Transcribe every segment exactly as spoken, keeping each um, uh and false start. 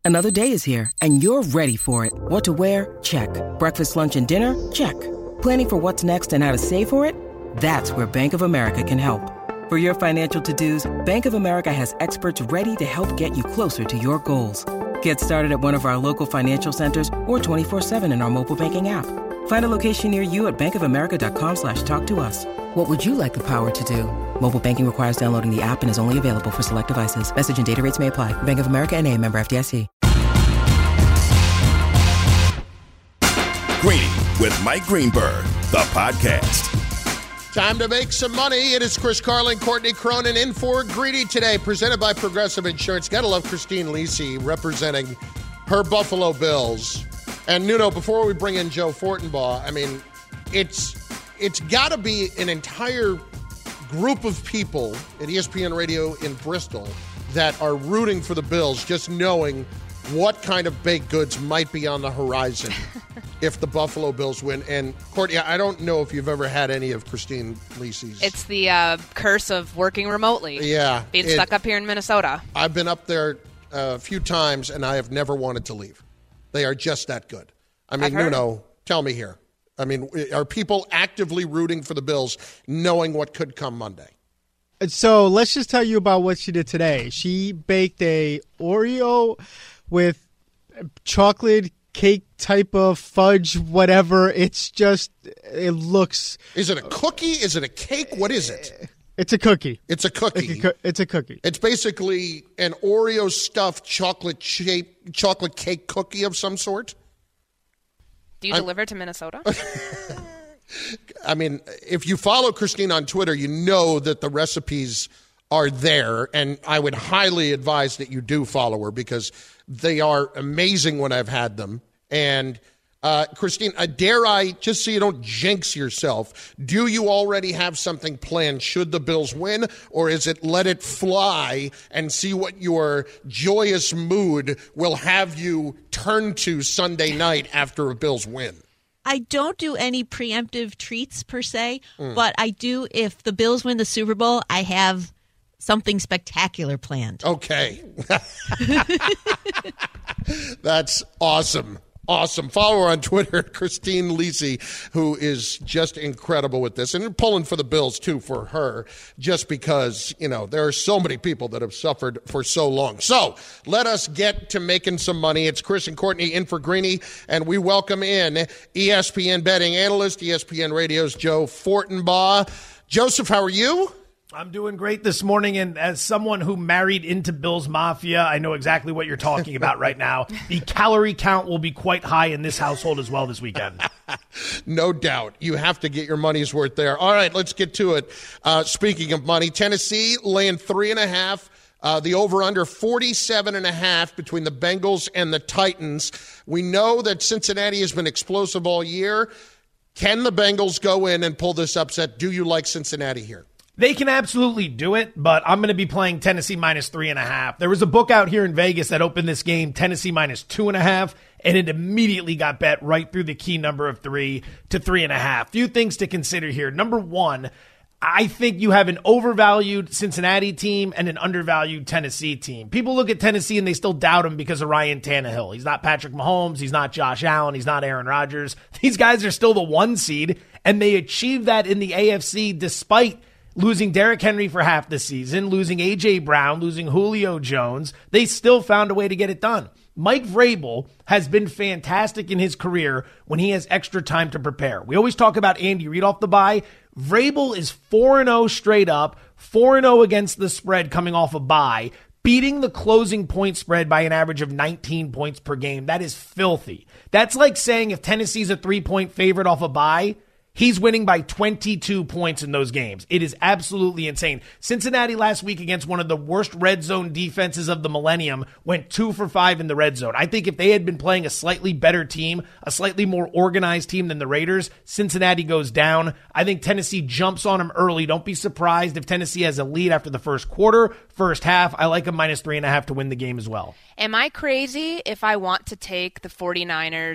Another day is here, and you're ready for it. What to wear? Check. Breakfast, lunch, and dinner? Check. Planning for what's next and how to save for it? That's where Bank of America can help. For your financial to-dos, Bank of America has experts ready to help get you closer to your goals. Get started at one of our local financial centers or twenty-four seven in our mobile banking app. Find a location near you at bankofamerica.com slash talk to us. What would you like the power to do? Mobile banking requires downloading the app and is only available for select devices. Message and data rates may apply. Bank of America N A, member F D I C. Greeny with Mike Greenberg, the podcast. Time to make some money. It is Chris Carlin, Courtney Cronin in for Greedy today, presented by Progressive Insurance. Gotta love Christine Lisi representing her Buffalo Bills. And Nuno, before we bring in Joe Fortenbaugh, I mean, it's it's got to be an entire group of people at E S P N Radio in Bristol that are rooting for the Bills, just knowing what kind of baked goods might be on the horizon if the Buffalo Bills win. And, Courtney, I don't know if you've ever had any of Christine Lisi's. It's the uh, curse of working remotely. Yeah. Being it, stuck up here in Minnesota. I've been up there a few times, and I have never wanted to leave. They are just that good. I mean, Nuno, tell me here. I mean, are people actively rooting for the Bills knowing what could come Monday? So let's just tell you about what she did today. She baked a Oreo with chocolate cake type of fudge, whatever. It's just, it looks. Is it a cookie? Is it a cake? What is it? It's a cookie. It's a cookie. It's a, it's a cookie. It's basically an Oreo stuffed chocolate shape, chocolate cake cookie of some sort. Do you I'm, deliver to Minnesota? I mean, if you follow Christine on Twitter, you know that the recipes are there, and I would highly advise that you do follow her because they are amazing when I've had them. And uh, Christine, uh, dare I, just so you don't jinx yourself, do you already have something planned should the Bills win, or is it let it fly and see what your joyous mood will have you turn to Sunday night after a Bills win? I don't do any preemptive treats per se, Mm. but I do, if the Bills win the Super Bowl, I have something spectacular planned. Okay. That's awesome. Awesome. Follow her on Twitter, Christine Lisi, who is just incredible with this. And pulling for the Bills, too, for her, just because, you know, there are so many people that have suffered for so long. So let us get to making some money. It's Chris and Courtney in for Greeny, and we welcome in E S P N betting analyst, E S P N Radio's Joe Fortenbaugh. Joseph, how are you? I'm doing great this morning, and as someone who married into Bills Mafia, I know exactly what you're talking about right now. The calorie count will be quite high in this household as well this weekend. No doubt. You have to get your money's worth there. All right, let's get to it. Uh, speaking of money, Tennessee laying three and a half. Uh, the over-under forty-seven and a half between the Bengals and the Titans. We know that Cincinnati has been explosive all year. Can the Bengals go in and pull this upset? Do you like Cincinnati here? They can absolutely do it, but I'm going to be playing Tennessee minus three and a half. There was a book out here in Vegas that opened this game, Tennessee minus two and a half, and it immediately got bet right through the key number of three to three and a half. Few things to consider here. Number one, I think you have an overvalued Cincinnati team and an undervalued Tennessee team. People look at Tennessee and they still doubt him because of Ryan Tannehill. He's not Patrick Mahomes. He's not Josh Allen. He's not Aaron Rodgers. These guys are still the one seed, and they achieved that in the A F C despite losing Derrick Henry for half the season, losing A J. Brown, losing Julio Jones. They still found a way to get it done. Mike Vrabel has been fantastic in his career when he has extra time to prepare. We always talk about Andy Reid off the bye. Vrabel is four and oh straight up, four and oh against the spread coming off a bye, beating the closing point spread by an average of nineteen points per game. That is filthy. That's like saying if Tennessee's a three-point favorite off a bye, he's winning by twenty-two points in those games. It is absolutely insane. Cincinnati last week against one of the worst red zone defenses of the millennium went two for five in the red zone. I think if they had been playing a slightly better team, a slightly more organized team than the Raiders, Cincinnati goes down. I think Tennessee jumps on them early. Don't be surprised if Tennessee has a lead after the first quarter, first half. I like a minus three and a half to win the game as well. Am I crazy if I want to take the 49ers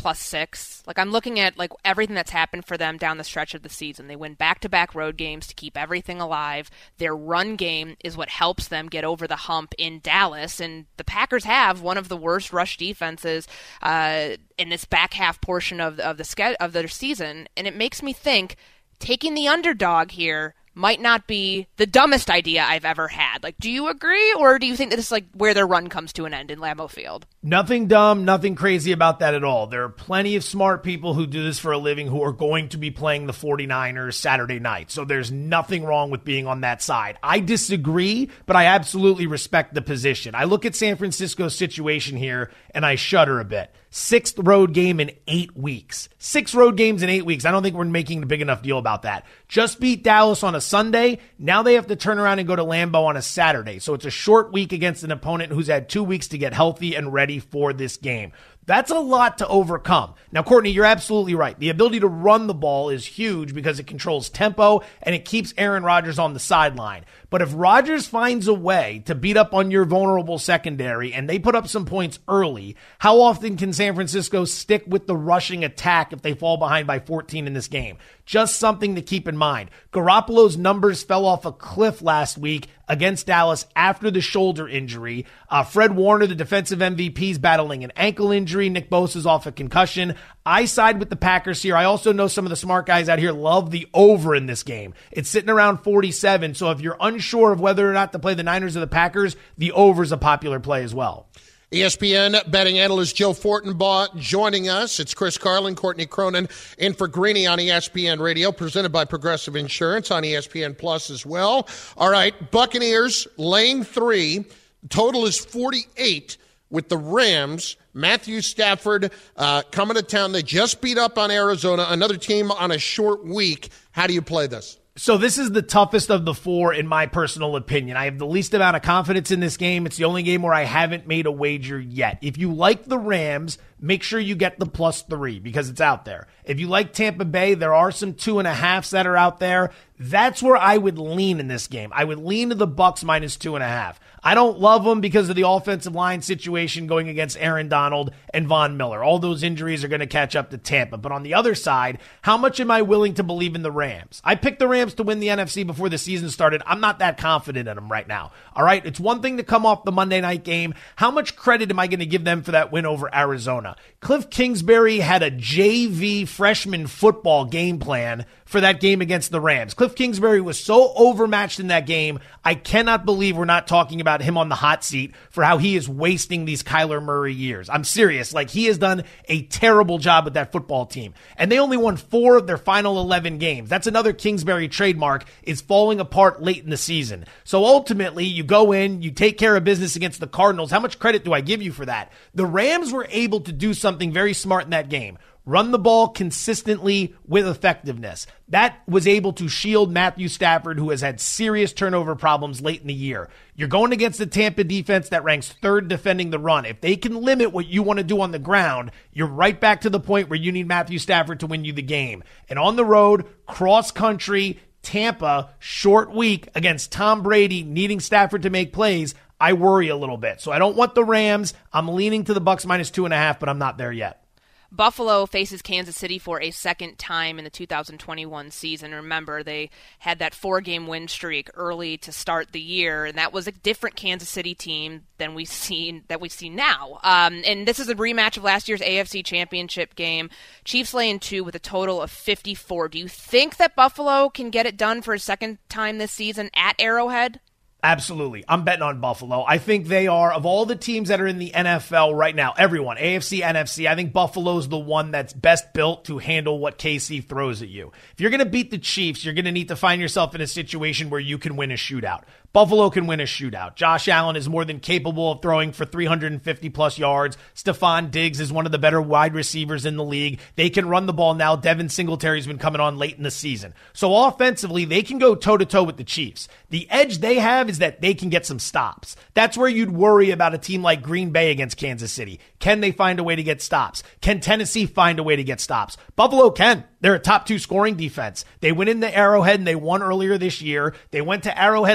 plus six. Like, I'm looking at like everything that's happened for them down the stretch of the season. They win back-to-back road games to keep everything alive. Their run game is what helps them get over the hump in Dallas, and the Packers have one of the worst rush defenses uh, in this back half portion of of the ske- of their season, and it makes me think taking the underdog here might not be the dumbest idea I've ever had. Like, do you agree, or do you think that it's like where their run comes to an end in Lambeau Field? Nothing dumb, nothing crazy about that at all. There are plenty of smart people who do this for a living who are going to be playing the 49ers Saturday night. So there's nothing wrong with being on that side. I disagree, but I absolutely respect the position. I look at San Francisco's situation here and I shudder a bit. Sixth road game in eight weeks. Six road games in eight weeks. I don't think we're making a big enough deal about that. Just beat Dallas on a Sunday. Now they have to turn around and go to Lambeau on a Saturday. So it's a short week against an opponent who's had two weeks to get healthy and ready for this game. That's a lot to overcome. Now, Courtney, you're absolutely right. The ability to run the ball is huge because it controls tempo and it keeps Aaron Rodgers on the sideline. But if Rodgers finds a way to beat up on your vulnerable secondary and they put up some points early, how often can San Francisco stick with the rushing attack if they fall behind by fourteen in this game? Just something to keep in mind. Garoppolo's numbers fell off a cliff last week against Dallas after the shoulder injury. Uh, Fred Warner, the defensive M V P, is battling an ankle injury. Nick Bosa's off a concussion. I side with the Packers here. I also know some of the smart guys out here love the over in this game. It's sitting around forty-seven, so if you're unsure of whether or not to play the Niners or the Packers, the over is a popular play as well. E S P N betting analyst Joe Fortenbaugh joining us. It's Chris Carlin, Courtney Cronin, in for Greeny on E S P N Radio, presented by Progressive Insurance on E S P N Plus as well. All right, Buccaneers laying three. Total is forty-eight with the Rams. Matthew Stafford uh, coming to town. They just beat up on Arizona, another team on a short week. How do you play this? So this is the toughest of the four, in my personal opinion. I have the least amount of confidence in this game. It's the only game where I haven't made a wager yet. If you like the Rams, make sure you get the plus three because it's out there. If you like Tampa Bay, there are some two and a halves that are out there. That's where I would lean in this game. I would lean to the Bucs minus two and a half. I don't love them because of the offensive line situation going against Aaron Donald and Von Miller. All those injuries are going to catch up to Tampa. But on the other side, how much am I willing to believe in the Rams? I picked the Rams to win the N F C before the season started. I'm not that confident in them right now. All right, it's one thing to come off the Monday night game. How much credit am I going to give them for that win over Arizona? Cliff Kingsbury had a J V freshman football game plan for that game against the Rams. Cliff Kingsbury was so overmatched in that game, I cannot believe we're not talking about him on the hot seat for how he is wasting these Kyler Murray years. I'm serious. Like, he has done a terrible job with that football team. And they only won four of their final eleven games. That's another Kingsbury trademark, is falling apart late in the season. So ultimately, you go in, you take care of business against the Cardinals. How much credit do I give you for that? The Rams were able to do something very smart in that game. Run the ball consistently with effectiveness. That was able to shield Matthew Stafford, who has had serious turnover problems late in the year. You're going against the Tampa defense that ranks third defending the run. If they can limit what you want to do on the ground, you're right back to the point where you need Matthew Stafford to win you the game. And on the road, cross country, Tampa, short week against Tom Brady, needing Stafford to make plays, I worry a little bit. So I don't want the Rams. I'm leaning to the Bucs minus two and a half, but I'm not there yet. Buffalo faces Kansas City for a second time in the two thousand twenty-one season. Remember, they had that four-game win streak early to start the year, and that was a different Kansas City team than we see that we see now. Um, and this is a rematch of last year's A F C Championship game. Chiefs laying two with a total of fifty-four. Do you think that Buffalo can get it done for a second time this season at Arrowhead? Absolutely. I'm betting on Buffalo. I think they are, of all the teams that are in the N F L right now, everyone, A F C, N F C, I think Buffalo's the one that's best built to handle what K C throws at you. If you're going to beat the Chiefs, you're going to need to find yourself in a situation where you can win a shootout. Buffalo can win a shootout. Josh Allen is more than capable of throwing for three hundred fifty plus yards. Stephon Diggs is one of the better wide receivers in the league. They can run the ball now. Devin Singletary's been coming on late in the season. So offensively, they can go toe-to-toe with the Chiefs. The edge they have is that they can get some stops. That's where you'd worry about a team like Green Bay against Kansas City. Can they find a way to get stops? Can Tennessee find a way to get stops? Buffalo can. They're a top two scoring defense. They went in the Arrowhead and they won earlier this year. They went to Arrowhead last year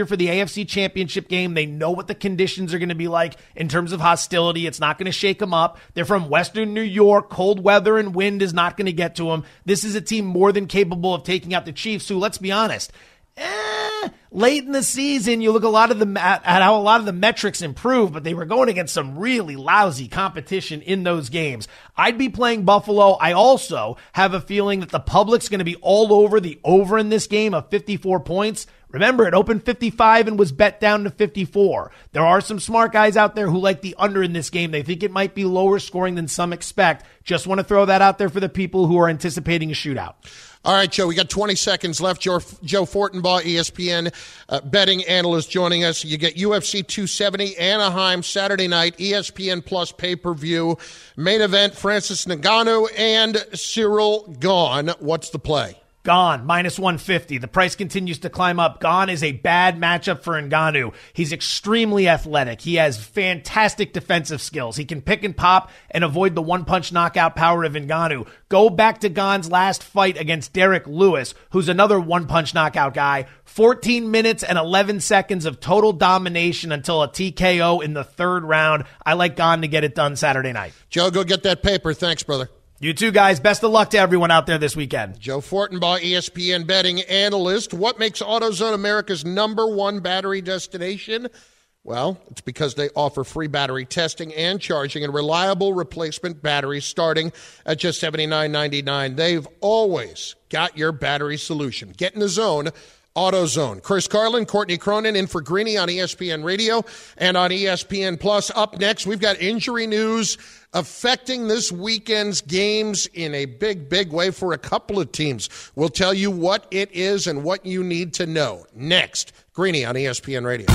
there for the A F C Championship game. They know what the conditions are going to be like in terms of hostility. It's not going to shake them up. They're from Western New York. Cold weather and wind is not going to get to them. This is a team more than capable of taking out the Chiefs, who, let's be honest, Eh, late in the season, you look a lot of the at, at how a lot of the metrics improve, but they were going against some really lousy competition in those games. I'd be playing Buffalo. I also have a feeling that the public's going to be all over the over in this game of fifty-four points. Remember, it opened fifty-five and was bet down to fifty-four. There are some smart guys out there who like the under in this game. They think it might be lower scoring than some expect. Just want to throw that out there for the people who are anticipating a shootout. All right, Joe, we got twenty seconds left. Joe, Joe Fortenbaugh, E S P N uh, betting analyst, joining us. You get U F C two seventy, Anaheim, Saturday night, E S P N Plus pay-per-view. Main event, Francis Ngannou and Cyril Gane. What's the play? Gane, minus one fifty. The price continues to climb up. Gane is a bad matchup for Ngannou. He's extremely athletic. He has fantastic defensive skills. He can pick and pop and avoid the one-punch knockout power of Ngannou. Go back to Gane's last fight against Derek Lewis, who's another one-punch knockout guy. fourteen minutes and eleven seconds of total domination until a T K O in the third round. I like Gane to get it done Saturday night. Joe, go get that paper. Thanks, brother. You too, guys. Best of luck to everyone out there this weekend. Joe Fortenbaugh, E S P N betting analyst. What makes AutoZone America's number one battery destination? Well, it's because they offer free battery testing and charging and reliable replacement batteries starting at just seventy-nine ninety-nine. They've always got your battery solution. Get in the zone. AutoZone. Chris Carlin, Courtney Cronin in for Greeny on E S P N Radio and on E S P N Plus. Up next, we've got injury news affecting this weekend's games in a big, big way for a couple of teams. We'll tell you what it is and what you need to know. Next, Greeny on E S P N Radio.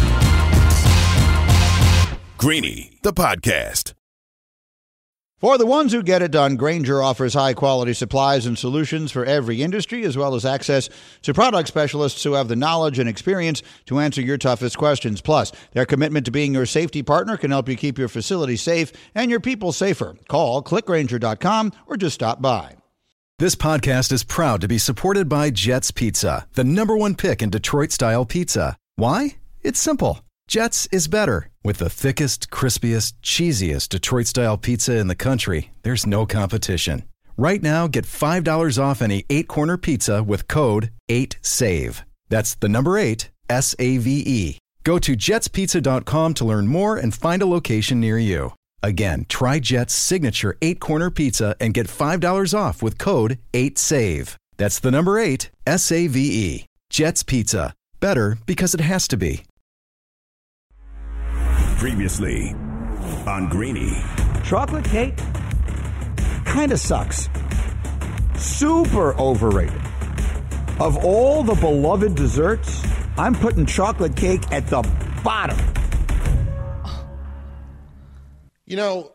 Greeny, the podcast. For the ones who get it done, Grainger offers high-quality supplies and solutions for every industry, as well as access to product specialists who have the knowledge and experience to answer your toughest questions. Plus, their commitment to being your safety partner can help you keep your facility safe and your people safer. Call click grainger dot com or just stop by. This podcast is proud to be supported by Jets Pizza, the number one pick in Detroit-style pizza. Why? It's simple. Jets is better. With the thickest, crispiest, cheesiest Detroit-style pizza in the country, there's no competition. Right now, get five dollars off any eight-corner pizza with code eight save. That's the number eight, S A V E. Go to jets pizza dot com to learn more and find a location near you. Again, try Jet's signature eight-corner pizza and get five dollars off with code eight save. That's the number eight, S A V E. Jet's Pizza. Better because it has to be. Previously on Greeny. Chocolate cake kind of sucks. Super overrated. Of all the beloved desserts, I'm putting chocolate cake at the bottom. You know,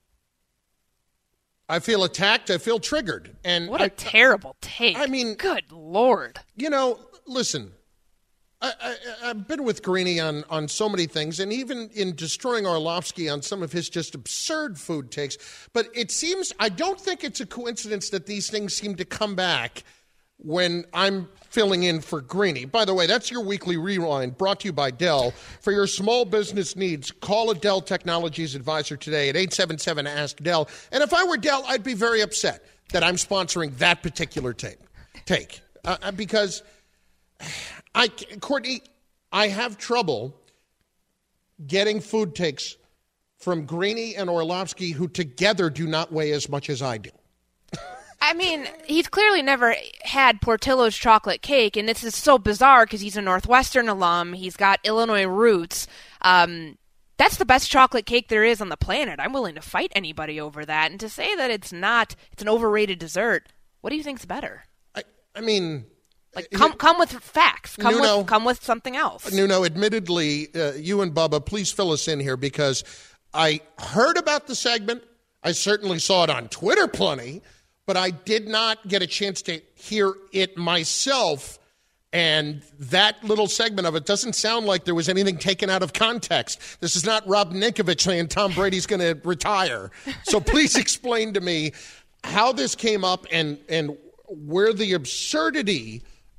I feel attacked. I feel triggered. And what a I, terrible take. I mean, good Lord. You know, listen. I, I, I've been with Greeny on, on so many things, and even in destroying Orlovsky on some of his just absurd food takes. But it seems, I don't think it's a coincidence that these things seem to come back when I'm filling in for Greeny. By the way, that's your weekly rewind brought to you by Dell. For your small business needs, call a Dell Technologies advisor today at eight seven seven, ask Dell. And if I were Dell, I'd be very upset that I'm sponsoring that particular take, take uh, because... I, Courtney, I have trouble getting food takes from Greeny and Orlovsky, who together do not weigh as much as I do. I mean, he's clearly never had Portillo's chocolate cake, and this is so bizarre because he's a Northwestern alum. He's got Illinois roots. Um, that's the best chocolate cake there is on the planet. I'm willing to fight anybody over that. And to say that it's not, it's an overrated dessert, what do you think's better? I, I mean... Like, come come with facts. Come Nuno, with come with something else. Nuno, admittedly, uh, you and Bubba, please fill us in here because I heard about the segment. I certainly saw it on Twitter plenty, but I did not get a chance to hear it myself. And that little segment of it doesn't sound like there was anything taken out of context. This is not Rob Ninkovich saying Tom Brady's going to retire. So please explain to me how this came up and, and where the absurdity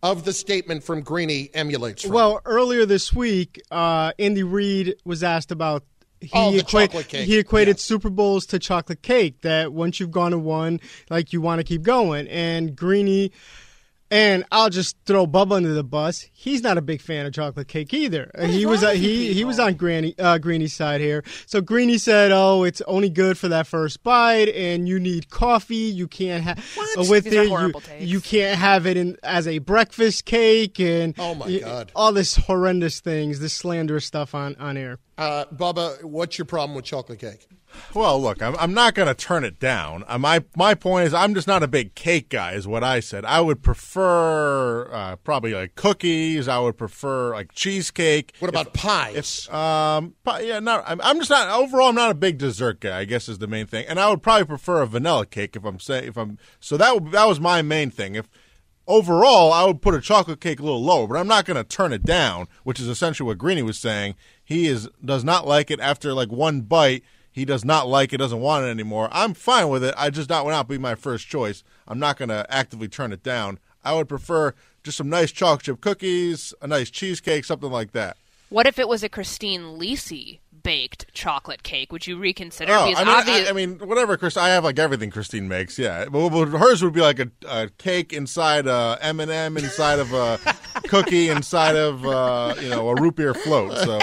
of the statement from Greeny emulates from? Well, earlier this week, uh, Andy Reid was asked about He, oh, the equate, chocolate cake. he equated yeah. Super Bowls to chocolate cake, that once you've gone to one, like you want to keep going. And Greeny, and I'll just throw Bubba under the bus, he's not a big fan of chocolate cake either. He was uh, he he was on Granny, uh, Greeny's side here. So Greeny said, oh, it's only good for that first bite, and you need coffee. You can't have uh, with These it. are You, takes. you can't have it in as a breakfast cake, and oh my y- God, all this horrendous things, this slanderous stuff on on air. Uh, Bubba, what's your problem with chocolate cake? Well, look, I'm, I'm not going to turn it down. Uh, my my point is, I'm just not a big cake guy, is what I said. I would prefer uh, probably like cookies. I would prefer like cheesecake. What about if, pies? If, um, pie, yeah, no, I'm, I'm just not. Overall, I'm not a big dessert guy, I guess is the main thing. And I would probably prefer a vanilla cake if I'm saying if I'm. So that would, that was my main thing. If overall, I would put a chocolate cake a little lower, but I'm not going to turn it down, which is essentially what Greeny was saying. He is does not like it after like one bite. He does not like it, doesn't want it anymore. I'm fine with it. I just not would not be my first choice. I'm not going to actively turn it down. I would prefer just some nice chocolate chip cookies, a nice cheesecake, something like that. What if it was a Christine Lisi baked chocolate cake? Would you reconsider? Oh, Because I mean, obvious- I, I mean, whatever, Chris. I have like everything Christine makes. Yeah, but, but hers would be like a, a cake inside a M and M, inside of a cookie, inside of uh, you know a root beer float. So.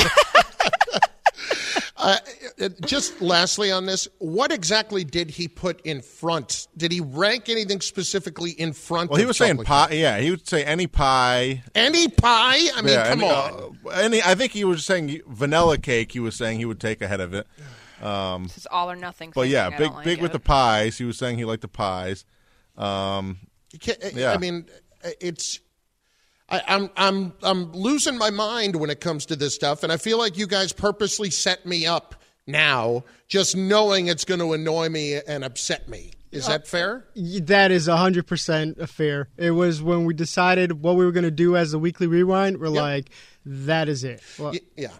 Uh, just lastly on this, what exactly did he put in front? Did he rank anything specifically in front? Well, he of was saying pie. cake? Yeah, he would say any pie. Any pie? I mean, yeah, come any, on. Uh, any, I think he was saying vanilla cake. He was saying he would take ahead of it. Um, this is all or nothing. But yeah, thinking. I big don't like big it. with the pies. He was saying he liked the pies. Um, You can't- yeah. I mean, it's. I, I'm I'm I'm losing my mind when it comes to this stuff, and I feel like you guys purposely set me up now, just knowing it's going to annoy me and upset me. Is that fair? That is one hundred percent fair. It was when we decided what we were going to do as the weekly rewind, we're Yep. like, that is it. Well, Y- Yeah.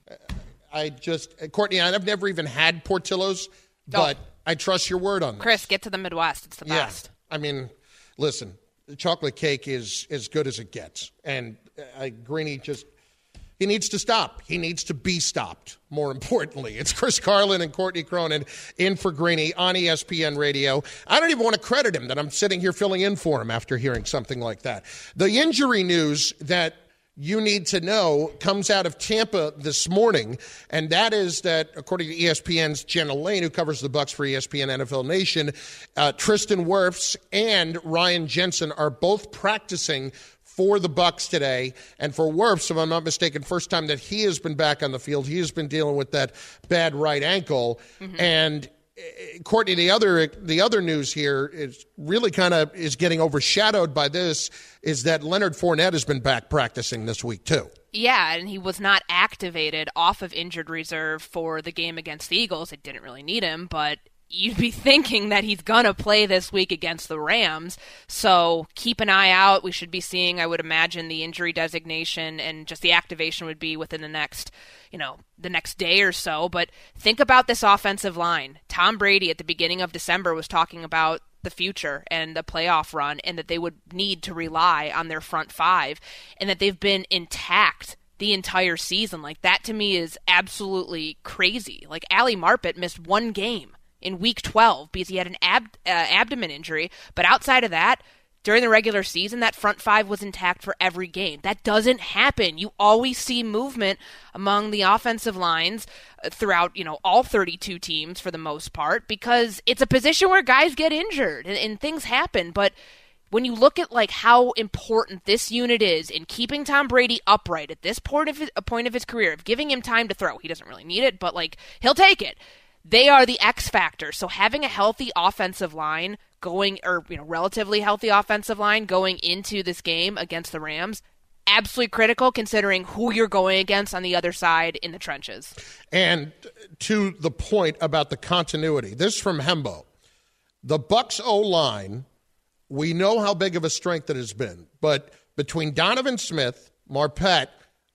I just, Courtney, I've never even had Portillo's, but I trust your word on that. Chris, get to the Midwest. It's the Yeah. best. I mean, listen, the chocolate cake is as good as it gets. And uh, Greeny just, he needs to stop. He needs to be stopped, more importantly. It's Chris Carlin and Courtney Cronin in for Greeny on E S P N Radio. I don't even want to credit him that I'm sitting here filling in for him after hearing something like that. The injury news that you need to know comes out of Tampa this morning, and that is that, according to E S P N's Jenna Lane, who covers the Bucs for E S P N N F L Nation, uh, Tristan Wirfs and Ryan Jensen are both practicing for the Bucs today. And for Wirfs, if I'm not mistaken, first time that he has been back on the field. He has been dealing with that bad right ankle. Mm-hmm. And uh, Courtney, the other the other news here is really kind of is getting overshadowed by this, is that Leonard Fournette has been back practicing this week too. Yeah, and he was not activated off of injured reserve for the game against the Eagles. It didn't really need him, but you'd be thinking that he's going to play this week against the Rams. So keep an eye out. We should be seeing, I would imagine, the injury designation and just the activation would be within the next, you know, the next day or so. But think about this offensive line. Tom Brady at the beginning of December was talking about the future and the playoff run, and that they would need to rely on their front five, and that they've been intact the entire season. Like, that to me is absolutely crazy. Like, Ali Marpet missed one game in week twelve because he had an ab- uh, abdomen injury. But outside of that, during the regular season, that front five was intact for every game. That doesn't happen. You always see movement among the offensive lines throughout, you know, all thirty-two teams for the most part, because it's a position where guys get injured and, and things happen. But when you look at like how important this unit is in keeping Tom Brady upright at this point of his, a point of his career, of giving him time to throw, he doesn't really need it, but like he'll take it. They are the X factor. So having a healthy offensive line going, or you know, relatively healthy offensive line going into this game against the Rams, absolutely critical considering who you're going against on the other side in the trenches. And to the point about the continuity, this from Hembo. The Bucs O-line, we know how big of a strength it has been, but between Donovan Smith, Marpet,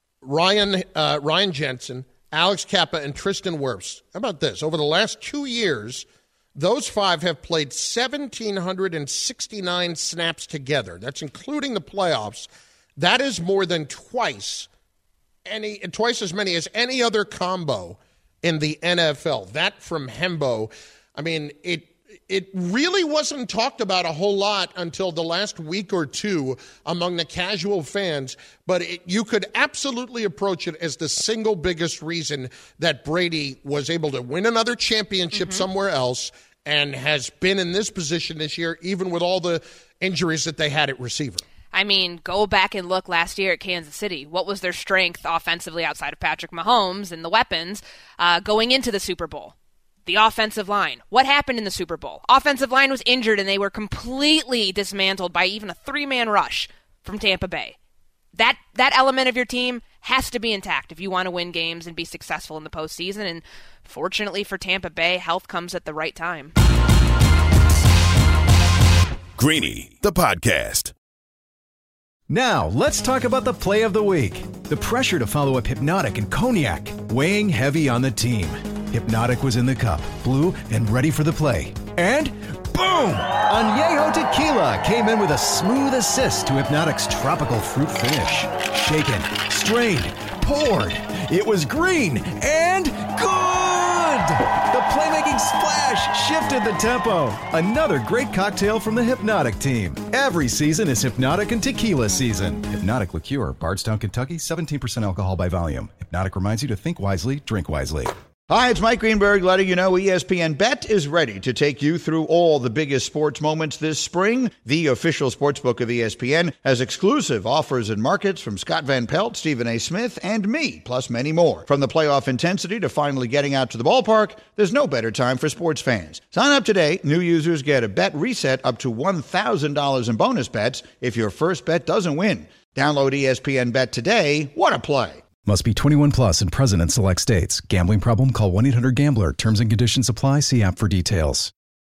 Ryan uh, Ryan Jensen, Alex Kappa, and Tristan Wirfs, how about this? Over the last two years, Those five have played one thousand seven hundred sixty-nine snaps together. That's including the playoffs. That is more than twice any twice as many as any other combo in the N F L. That from Hembo. I mean, it it really wasn't talked about a whole lot until the last week or two among the casual fans, but it, you could absolutely approach it as the single biggest reason that Brady was able to win another championship mm-hmm. somewhere else and has been in this position this year, even with all the injuries that they had at receiver. I mean, go back and look last year at Kansas City. What was their strength offensively outside of Patrick Mahomes and the weapons uh, going into the Super Bowl? The offensive line. What happened in the Super Bowl? Offensive line was injured, and they were completely dismantled by even a three-man rush from Tampa Bay. That that element of your team has to be intact if you want to win games and be successful in the postseason. And fortunately for Tampa Bay, health comes at the right time. Greeny, the podcast. Now, let's talk about the play of the week. The pressure to follow up Hypnotic and Cognac, weighing heavy on the team. Hypnotic was in the cup, blue, and ready for the play. And boom! Añejo Tequila came in with a smooth assist to Hypnotic's tropical fruit finish. Shaken, strained, poured. It was green and good! The playmaking splash shifted the tempo. Another great cocktail from the Hypnotic team. Every season is Hypnotic and Tequila season. Hypnotic Liqueur, Bardstown, Kentucky, seventeen percent alcohol by volume. Hypnotic reminds you to think wisely, drink wisely. Hi, it's Mike Greenberg letting you know E S P N Bet is ready to take you through all the biggest sports moments this spring. The official sportsbook of E S P N has exclusive offers and markets from Scott Van Pelt, Stephen A. Smith, and me, plus many more. From the playoff intensity to finally getting out to the ballpark, there's no better time for sports fans. Sign up today. New users get a bet reset up to one thousand dollars in bonus bets if your first bet doesn't win. Download E S P N Bet today. What a play. Must be twenty-one plus and present in select states. Gambling problem? Call one eight hundred gambler. Terms and conditions apply. See app for details.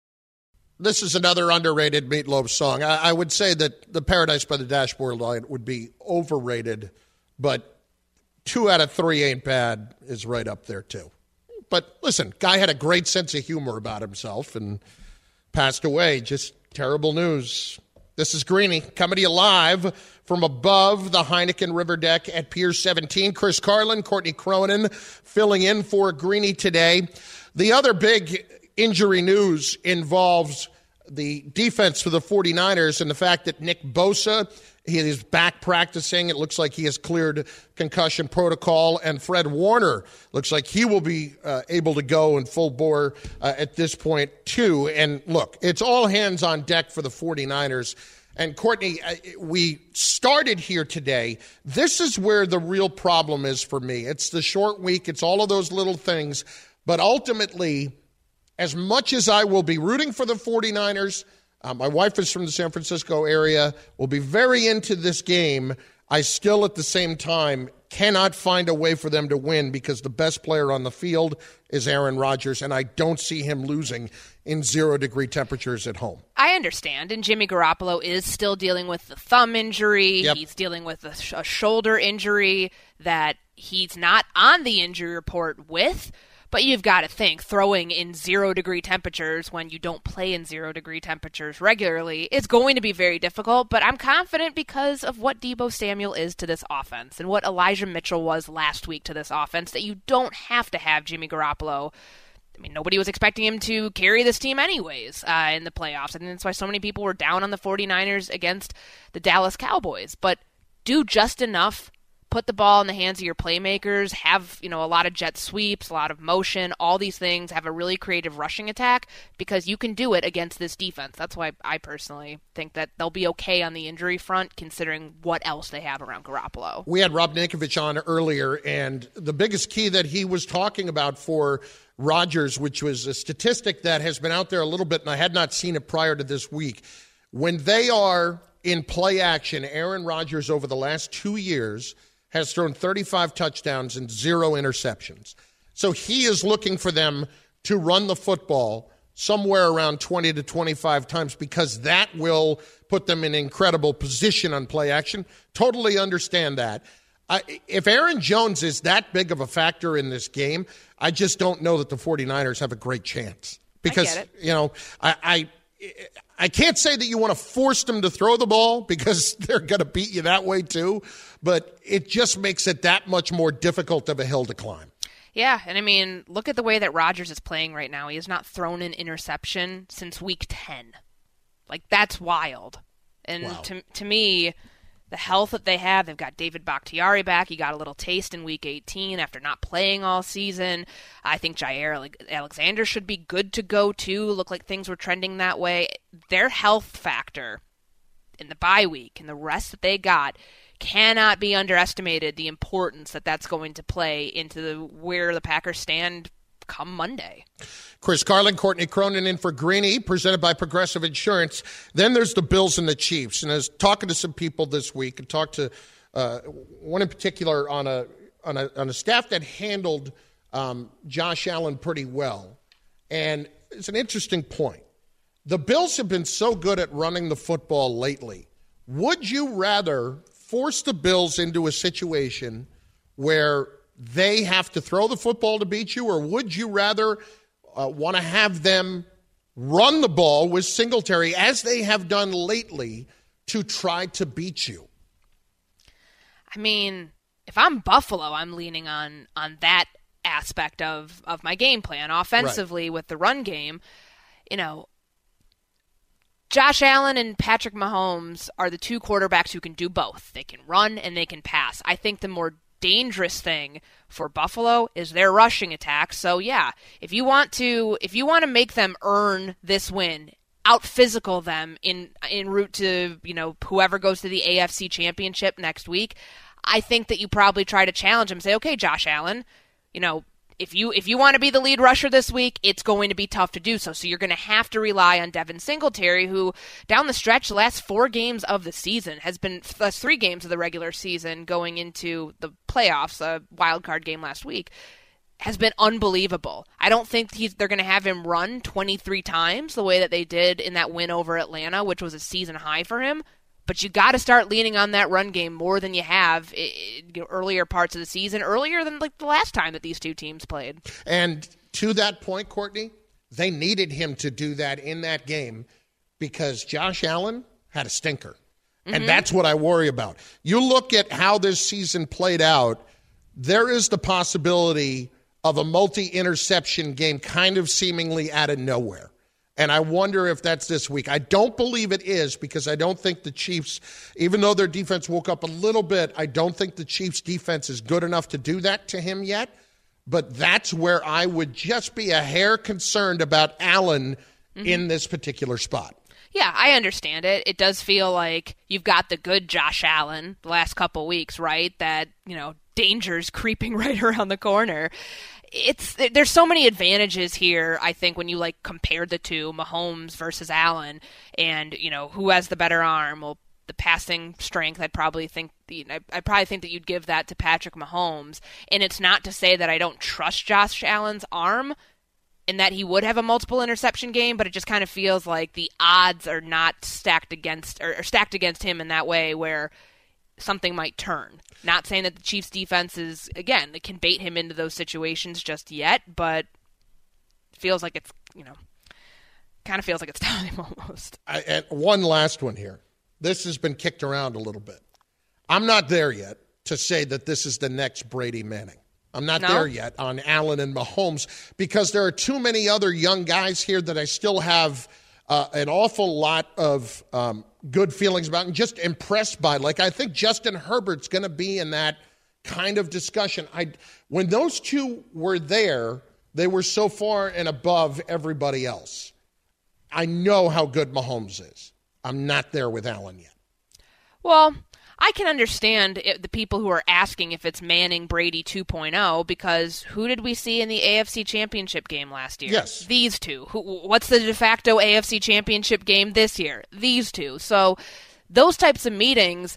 This is another underrated Meatloaf song. I, I would say that the Paradise by the Dashboard Light would be overrated, but two out of three ain't bad is right up there too. But listen, guy had a great sense of humor about himself and passed away. Just terrible news. This is Greeny coming to you live from above the Heineken River Deck at Pier seventeen. Chris Carlin, Courtney Cronin filling in for Greeny today. The other big injury news involves the defense for the 49ers and the fact that Nick Bosa, he is back practicing. It looks like he has cleared concussion protocol. And Fred Warner looks like he will be uh, able to go in full bore uh, at this point, too. And look, it's all hands on deck for the 49ers. And Courtney, we started here today. This is where the real problem is for me. It's the short week. It's all of those little things. But ultimately, as much as I will be rooting for the 49ers, uh, my wife is from the San Francisco area, will be very into this game, I still at the same time cannot find a way for them to win because the best player on the field is Aaron Rodgers, and I don't see him losing in zero-degree temperatures at home. I understand, and Jimmy Garoppolo is still dealing with the thumb injury. Yep. He's dealing with a, sh- a shoulder injury that he's not on the injury report with. But you've got to think, throwing in zero-degree temperatures when you don't play in zero-degree temperatures regularly is going to be very difficult. But I'm confident because of what Deebo Samuel is to this offense and what Elijah Mitchell was last week to this offense, that you don't have to have Jimmy Garoppolo. I mean, nobody was expecting him to carry this team anyways uh, in the playoffs. I think that's why so many people were down on the 49ers against the Dallas Cowboys. But do just enough. Put the ball in the hands of your playmakers, have, you know, a lot of jet sweeps, a lot of motion, all these things, have a really creative rushing attack because you can do it against this defense. That's why I personally think that they'll be okay on the injury front considering what else they have around Garoppolo. We had Rob Ninkovich on earlier, and the biggest key that he was talking about for Rodgers, which was a statistic that has been out there a little bit, and I had not seen it prior to this week, when they are in play action, Aaron Rodgers over the last two years has thrown thirty-five touchdowns and zero interceptions. So he is looking for them to run the football somewhere around twenty to twenty-five times because that will put them in incredible position on play action. Totally understand that. I, if Aaron Jones is that big of a factor in this game, I just don't know that the 49ers have a great chance. because, I get it. you know, I, I I can't say that you want to force them to throw the ball because they're going to beat you that way too, but it just makes it that much more difficult of a hill to climb. Yeah, and I mean, look at the way that Rodgers is playing right now. He has not thrown an interception since week ten. Like, that's wild. And Wow. to to me, the health that they have, they've got David Bakhtiari back. He got a little taste in week eighteen after not playing all season. I think Jair Alexander should be good to go, too. Looked like things were trending that way. Their health factor in the bye week and the rest that they got cannot be underestimated, the importance that that's going to play into the, where the Packers stand come Monday. Chris Carlin, Courtney Cronin in for Greeny, presented by Progressive Insurance. Then there's the Bills and the Chiefs. And I was talking to some people this week and talked to uh, one in particular on a, on a on a staff that handled um, Josh Allen pretty well. And it's an interesting point. The Bills have been so good at running the football lately. Would you rather force the Bills into a situation where they have to throw the football to beat you, or would you rather uh, want to have them run the ball with Singletary, as they have done lately, to try to beat you? I mean, if I'm Buffalo, I'm leaning on on that aspect of, of my game plan. Offensively, right, with the run game, you know, Josh Allen and Patrick Mahomes are the two quarterbacks who can do both. They can run and they can pass. I think the more dangerous thing for Buffalo is their rushing attack. So yeah, if you want to if you want to make them earn this win, out physical them in in route to, you know, whoever goes to the A F C Championship next week, I think that you probably try to challenge him, say, okay, Josh Allen, you know, If you if you want to be the lead rusher this week, it's going to be tough to do so. So you're going to have to rely on Devin Singletary, who down the stretch, the last four games of the season has been last three games of the regular season going into the playoffs, a wild card game last week, has been unbelievable. I don't think he's, they're going to have him run twenty-three times the way that they did in that win over Atlanta, which was a season high for him. But you got to start leaning on that run game more than you have in earlier parts of the season, earlier than like the last time that these two teams played. And to that point, Courtney, they needed him to do that in that game because Josh Allen had a stinker. Mm-hmm. And that's what I worry about. You look at how this season played out, there is the possibility of a multi-interception game kind of seemingly out of nowhere. And I wonder if that's this week. I don't believe it is because I don't think the Chiefs, even though their defense woke up a little bit, I don't think the Chiefs' defense is good enough to do that to him yet. But that's where I would just be a hair concerned about Allen mm-hmm. in this particular spot. Yeah, I understand it. It does feel like you've got the good Josh Allen the last couple weeks, right? That, you know, danger's creeping right around the corner. It's there's so many advantages here, I think, when you like compare the two, Mahomes versus Allen, and you know who has the better arm. Well, the passing strength, I'd probably think the I probably think that you'd give that to Patrick Mahomes. And it's not to say that I don't trust Josh Allen's arm and that he would have a multiple interception game, but it just kind of feels like the odds are not stacked against or, or stacked against him in that way where something might turn. Not saying that the Chiefs' defense is, again, they can bait him into those situations just yet, but it feels like it's, you know, kind of feels like it's time almost. I, and one last one here. This has been kicked around a little bit. I'm not there yet to say that this is the next Brady Manning. I'm not no? there yet on Allen and Mahomes because there are too many other young guys here that I still have uh, an awful lot of um, good feelings about and just impressed by. Like, I think Justin Herbert's going to be in that kind of discussion. I when those two were there, they were so far and above everybody else. I know how good Mahomes is. I'm not there with Allen yet. Well, I can understand it, the people who are asking if it's Manning Brady two point oh because who did we see in the A F C Championship game last year? Yes. These two. Who, what's the de facto A F C Championship game this year? These two. So those types of meetings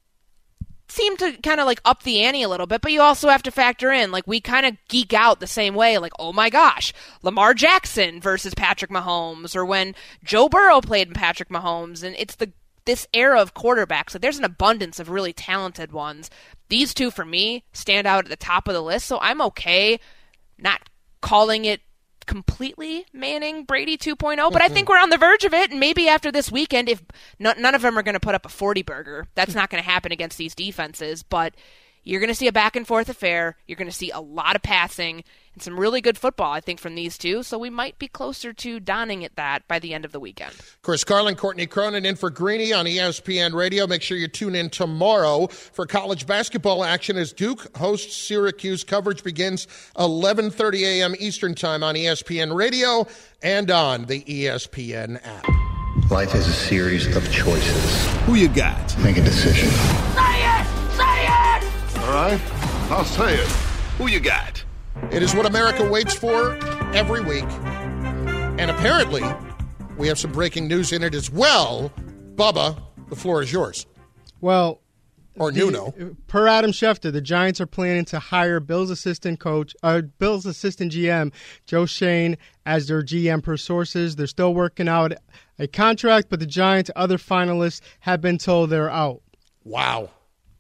seem to kind of like up the ante a little bit, but you also have to factor in, like, we kind of geek out the same way, like, oh my gosh, Lamar Jackson versus Patrick Mahomes, or when Joe Burrow played Patrick Mahomes, and it's the this era of quarterbacks, like there's an abundance of really talented ones. These two, for me, stand out at the top of the list, so I'm okay not calling it completely Manning Brady two point oh, but I think we're on the verge of it. And maybe after this weekend, if no, none of them are going to put up a forty burger, that's not going to happen against these defenses. But you're going to see a back and forth affair. You're going to see a lot of passing and some really good football, I think, from these two. So we might be closer to donning at that by the end of the weekend. Chris Carlin, Courtney Cronin in for Greeny on E S P N Radio. Make sure you tune in tomorrow for college basketball action as Duke hosts Syracuse. Coverage begins eleven thirty a.m. Eastern Time on E S P N Radio and on the E S P N app. Life is a series of choices. Who you got? Make a decision. Say it! Say it! All right, I'll say it. Who you got? It is what America waits for every week. And apparently, we have some breaking news in it as well. Bubba, the floor is yours. Well, or the, Nuno. Per Adam Schefter, the Giants are planning to hire Bills assistant coach, uh, Bills assistant G M, Joe Schoen, as their G M per sources. They're still working out a contract, but the Giants' other finalists have been told they're out. Wow.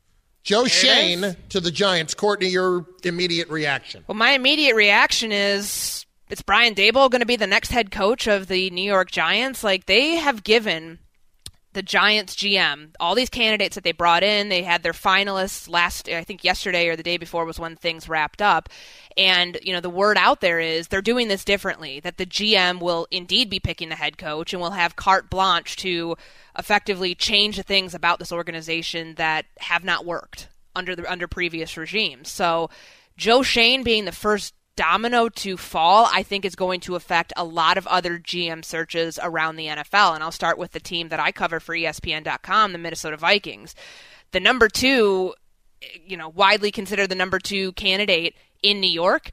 Joe Schoen to the Giants. Courtney, your immediate reaction? Well, my immediate reaction is, is Brian Daboll going to be the next head coach of the New York Giants? Like, they have given the Giants G M all these candidates that they brought in. They had their finalists last, I think yesterday or the day before was when things wrapped up. And, you know, the word out there is they're doing this differently, that the G M will indeed be picking the head coach and will have carte blanche to effectively change the things about this organization that have not worked under the under previous regimes. So Joe Schoen being the first domino to fall, I think, is going to affect a lot of other G M searches around the N F L. And I'll start with the team that I cover for E S P N dot com, the Minnesota Vikings. The number two, you know, widely considered the number two candidate in New York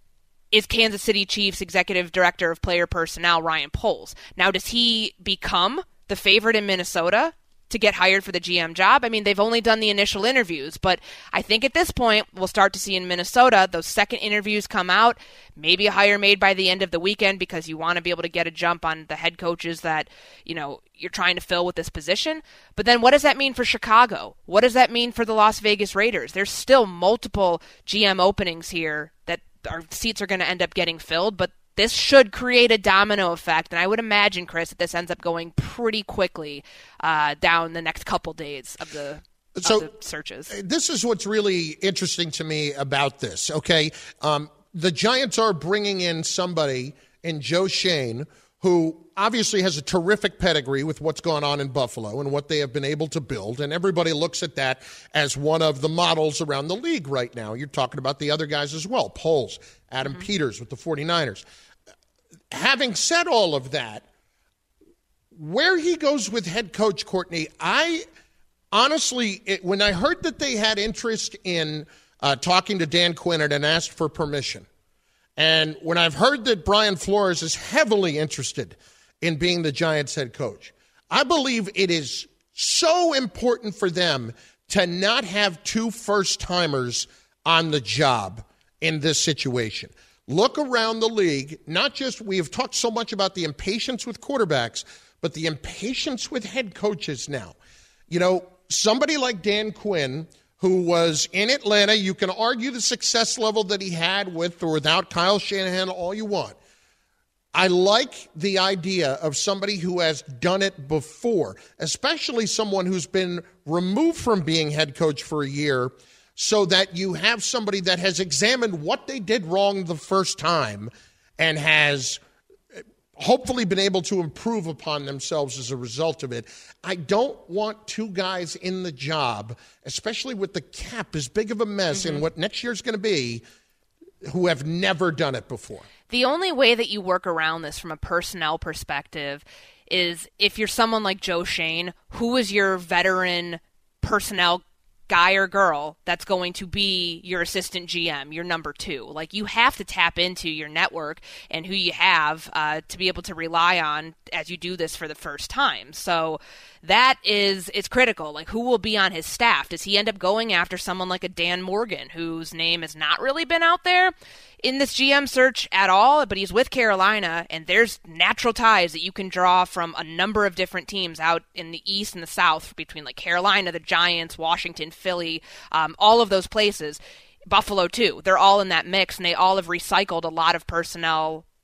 is Kansas City Chiefs Executive Director of Player Personnel, Ryan Poles. Now, does he become the favorite in Minnesota to get hired for the G M job? I mean, they've only done the initial interviews, but I think at this point we'll start to see in Minnesota those second interviews come out, maybe a hire made by the end of the weekend because you want to be able to get a jump on the head coaches that, you know, you're trying to fill with this position. But then what does that mean for Chicago? What does that mean for the Las Vegas Raiders? There's still multiple G M openings here that our seats are going to end up getting filled, but this should create a domino effect, and I would imagine, Chris, that this ends up going pretty quickly uh, down the next couple days of the, so, of the searches. This is what's really interesting to me about this, okay? Um, the Giants are bringing in somebody in Joe Schoen who obviously has a terrific pedigree with what's gone on in Buffalo and what they have been able to build, and everybody looks at that as one of the models around the league right now. You're talking about the other guys as well, Poles, Adam mm-hmm. Peters with the 49ers. Having said all of that, where he goes with head coach, Courtney, I honestly, it, when I heard that they had interest in uh, talking to Dan Quinn and asked for permission, and when I've heard that Brian Flores is heavily interested in being the Giants head coach, I believe it is so important for them to not have two first-timers on the job in this situation. Look around the league, not just, we have talked so much about the impatience with quarterbacks, but the impatience with head coaches now. You know, somebody like Dan Quinn, who was in Atlanta, you can argue the success level that he had with or without Kyle Shanahan all you want. I like the idea of somebody who has done it before, especially someone who's been removed from being head coach for a year, so that you have somebody that has examined what they did wrong the first time and has hopefully been able to improve upon themselves as a result of it. I don't want two guys in the job, especially with the cap as big of a mess mm-hmm. in what next year's going to be, who have never done it before. The only way that you work around this from a personnel perspective is if you're someone like Joe Schoen, who is your veteran personnel guy or girl that's going to be your assistant G M, your number two. Like, you have to tap into your network and who you have uh, to be able to rely on as you do this for the first time. So that is it's critical. Like, who will be on his staff? Does he end up going after someone like a Dan Morgan, whose name has not really been out there in this G M search at all, but he's with Carolina, and there's natural ties that you can draw from a number of different teams out in the East and the South, between like Carolina, the Giants, Washington, Philly, um, all of those places. Buffalo too. They're all in that mix, and they all have recycled a lot of personnel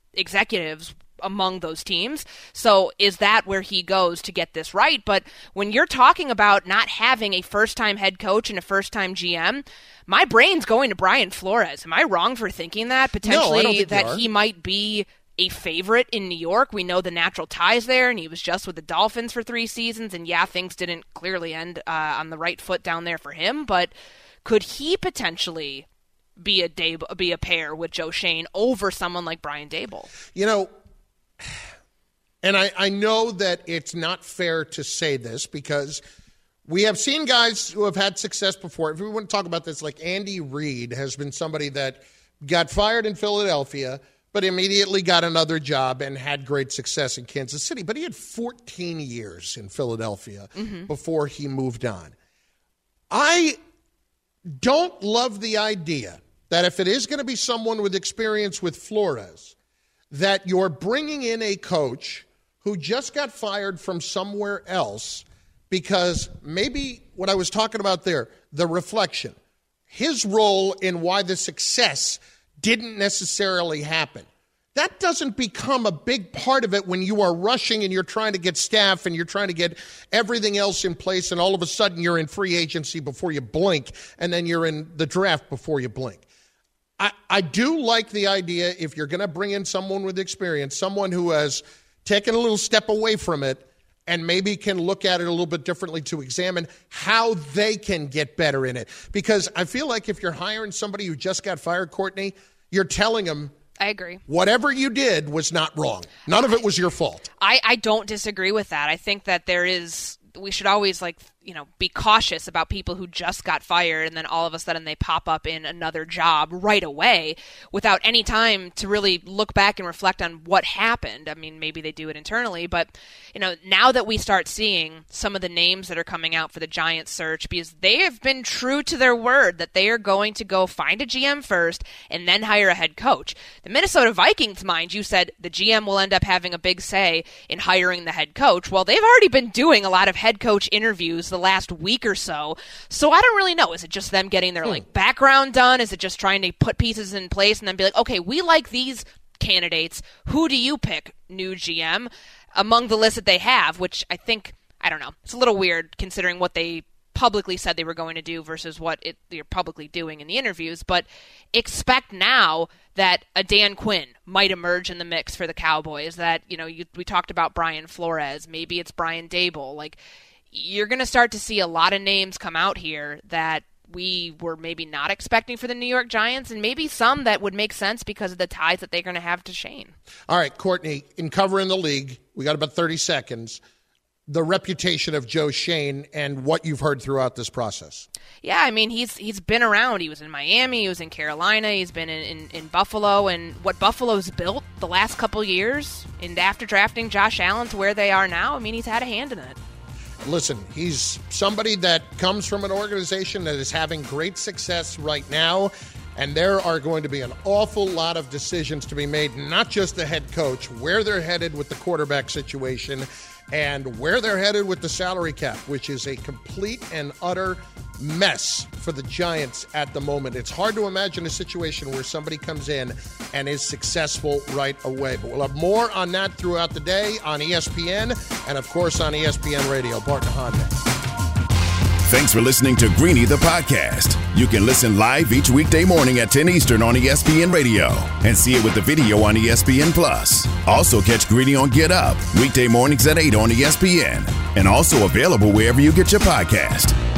executives among those teams. So is that where he goes to get this right? But when you're talking about not having a first-time head coach and a first-time G M, my brain's going to Brian Flores. Am I wrong for thinking that? Potentially no, I don't think that you are. he might be a favorite in New York. We know the natural ties there, and he was just with the Dolphins for three seasons, and yeah, things didn't clearly end uh, on the right foot down there for him, but could he potentially be a Dab- be a pair with Joe Schoen over someone like Brian Daboll? You know, and I, I know that it's not fair to say this because we have seen guys who have had success before. If we want to talk about this, like Andy Reid has been somebody that got fired in Philadelphia, but immediately got another job and had great success in Kansas City. But he had fourteen years in Philadelphia mm-hmm. before he moved on. I don't love the idea that if it is going to be someone with experience with Flores, that you're bringing in a coach who just got fired from somewhere else because maybe what I was talking about there, the reflection, his role in why the success didn't necessarily happen. That doesn't become a big part of it when you are rushing and you're trying to get staff and you're trying to get everything else in place, and all of a sudden you're in free agency before you blink, and then you're in the draft before you blink. I, I do like the idea, if you're going to bring in someone with experience, someone who has taken a little step away from it and maybe can look at it a little bit differently to examine how they can get better in it. Because I feel like if you're hiring somebody who just got fired, Courtney, you're telling them, I agree. whatever you did was not wrong. None of it was your fault. I, I don't disagree with that. I think that there is, we should always, like, you know, be cautious about people who just got fired and then all of a sudden they pop up in another job right away without any time to really look back and reflect on what happened. I mean, maybe they do it internally, but, you know, now that we start seeing some of the names that are coming out for the Giants search, because they have been true to their word that they are going to go find a G M first and then hire a head coach. The Minnesota Vikings, mind you, said the G M will end up having a big say in hiring the head coach. Well, they've already been doing a lot of head coach interviews the last week or so. So I don't really know. Is it just them getting their like background done? Is it just trying to put pieces in place and then be like, okay, we like these candidates. Who do you pick, new G M, among the list that they have? Which I think, I don't know. It's a little weird considering what they publicly said they were going to do versus what it, they're publicly doing in the interviews. But expect now that a Dan Quinn might emerge in the mix for the Cowboys. That, you know, you, we talked about Brian Flores. Maybe it's Brian Daboll. Like, you're going to start to see a lot of names come out here that we were maybe not expecting for the New York Giants, and maybe some that would make sense because of the ties that they're going to have to Schoen. All right, Courtney, in covering the league, we got about thirty seconds. The reputation of Joe Schoen and what you've heard throughout this process. Yeah, I mean, he's he's been around. He was in Miami. He was in Carolina. He's been in, in, in Buffalo. And what Buffalo's built the last couple years, and after drafting Josh Allen to where they are now, I mean, he's had a hand in it. Listen, he's somebody that comes from an organization that is having great success right now, and there are going to be an awful lot of decisions to be made, not just the head coach, where they're headed with the quarterback situation, and where they're headed with the salary cap, which is a complete and utter mess for the Giants at the moment. It's hard to imagine a situation where somebody comes in and is successful right away. But we'll have more on that throughout the day on E S P N and, of course, on E S P N Radio. Bart and Honda. Thanks for listening to Greeny the podcast. You can listen live each weekday morning at ten Eastern on E S P N Radio and see it with the video on E S P N Plus. Also catch Greeny on Get Up weekday mornings at eight on E S P N and also available wherever you get your podcast.